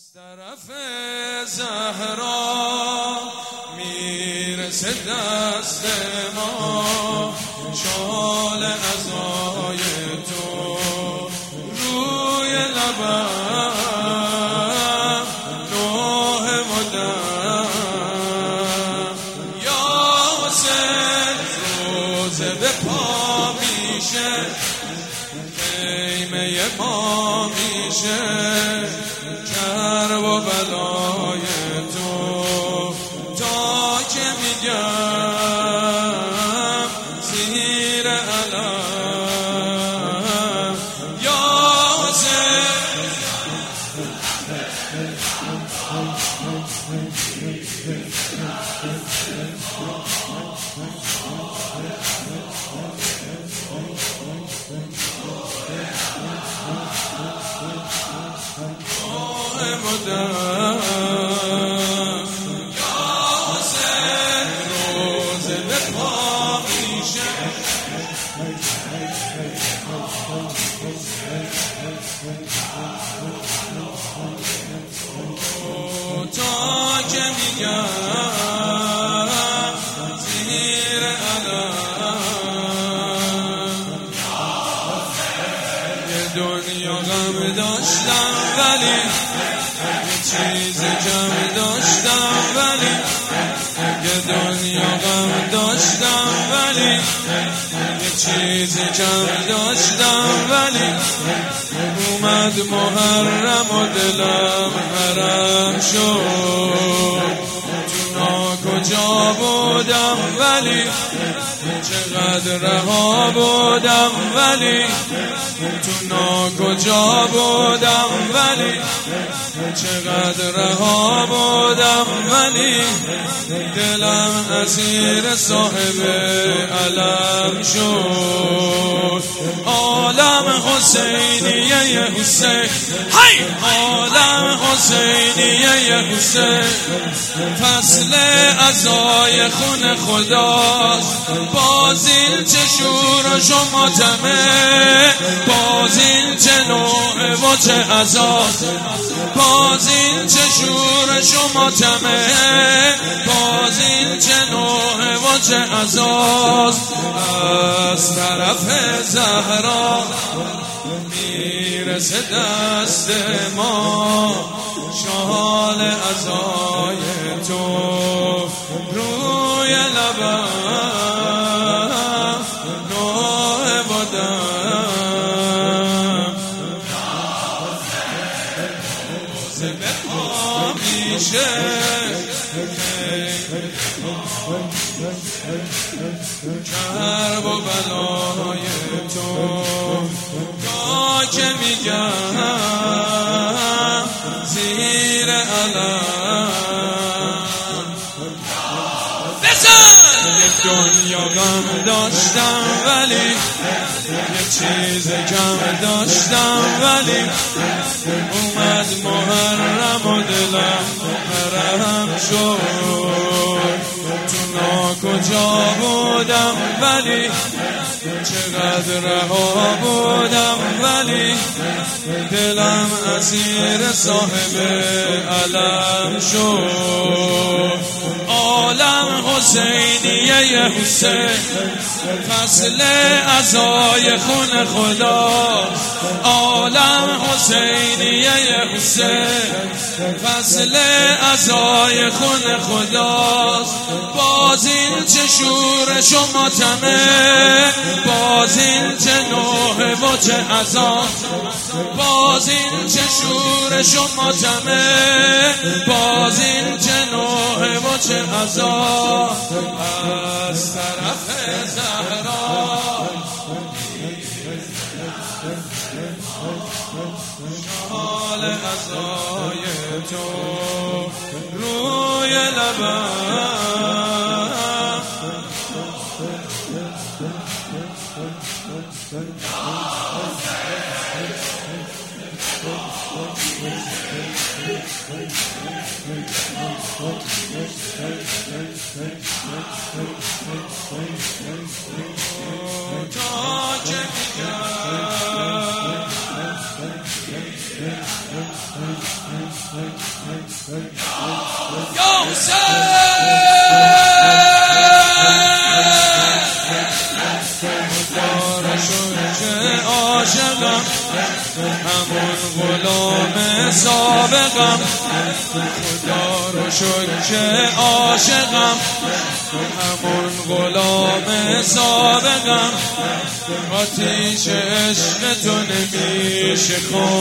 از طرف زهرا میرسه دست ما شال عزای تو روی لبم نوح مدم یا حسین روزه به پا میشه خیمه ما میشه کرب و بلای تو تا که میگم زیر علم یا حسین مدام یا حسین روزه به پا میشه تا که میگم زیر علم یه دنیا غم داشتم ولی چیز کم داشتم ولی یه دنیا غم داشتم ولی یه چیز کم داشتم ولی اومد محرم و دلم حرم شد کجا بودم ولی چقدر رها بودم ولی تو کجا بودم ولی چقدر رها بودم ولی دلم اسیر صاحب علم شد عالم حسینیه حسین عالم حسینیه حسین فصل عزای خون خداست بازین چه شورش و ماتمه بازین چه نوع و چه عزاست بازین چه شورش و ماتمه بازین چه نوع و چه عزاست از طرف زهرا میرسه دست ما شال عزای تو روی لبم نوح بودم روزه به پا میشه کرب و بلای تو تا که میگم زیر علم دنیا غم داشتم ولی یه چیز کم داشتم ولی اومد محرم و دلم حرم شد تو کجا بودم ولی چقدر رها بودم ولی دلم اسیر صاحب علم شد عالم حسینیه حسین فصل عزای خون خدا عالم حسینیه حسین فصل عزای خون خداست بازین چه شورش و ماتمه بازین چه نوح و چه عزاست بازین چه شورش و ماتمه بازین چه نوح و چه عزاست از طرف زهرا شال عزای تو روی لبم عاشقم همون غلام سابقم خدا رو شکر که عاشقم همون غلام سابقم آتیش عشق تو نمیشه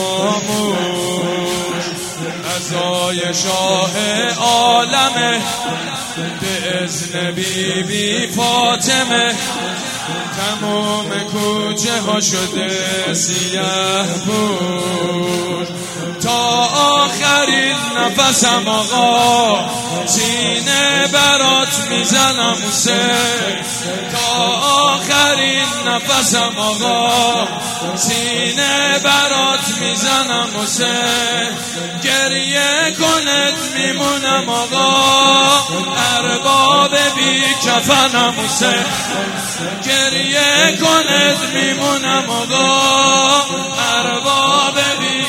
خاموش عزای شاه عالمه به اذن بی بی فاطمه تمام کوچه ها شده سیاه پوش تا آخرین نفسم آقا سینه برات میزنم حسین تا آخرین نفسم آقا سینه برات میزنم حسین گریه کنت میمونم آقا ارباب بی کفنم حسین گریه کنت میمونم آقا ارباب بی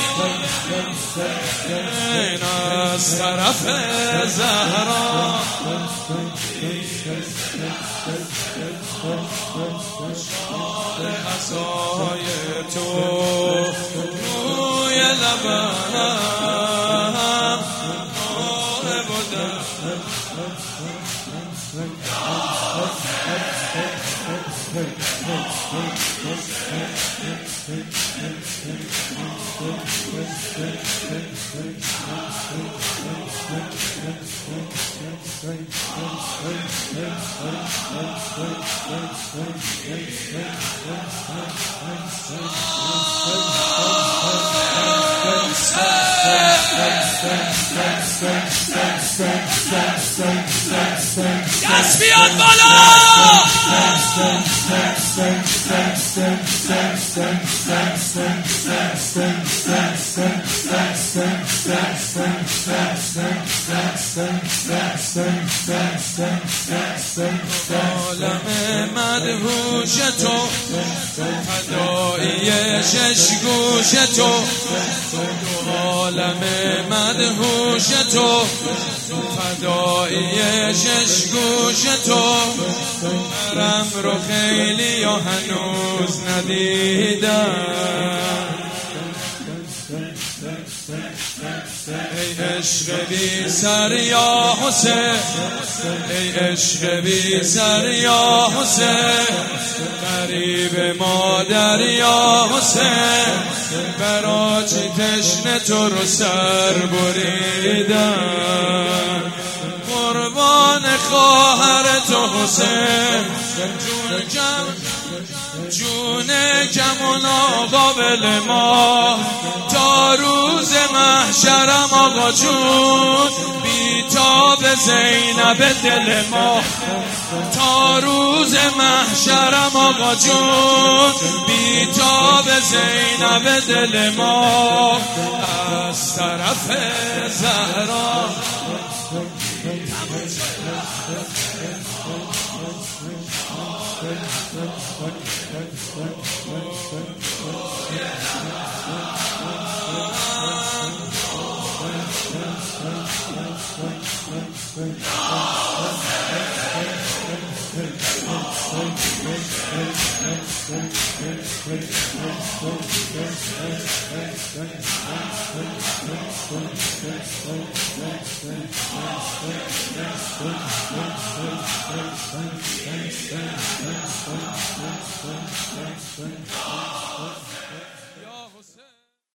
از طرف زهرا عصای تو روی لبم نار بودم دست بیاد بالا عالم مدهوش تو فدایی شش گوش تو عالم مدهوش تو فدایی شش گوش تو مرم رو خیلی یا هنوز ندیدم ای عشق بی سر یا حسین ای عشق بی سر یا حسین غریب مادر یا حسین برا چی تشنه تو رو سر بریدم قربان خواهر تو حسین جون کمون قابل ما تا روز محشرم آقا جون بی تاب زینب دل ما تا روز محشرم آقا جون بی تاب زینب دل ما از طرف زهرا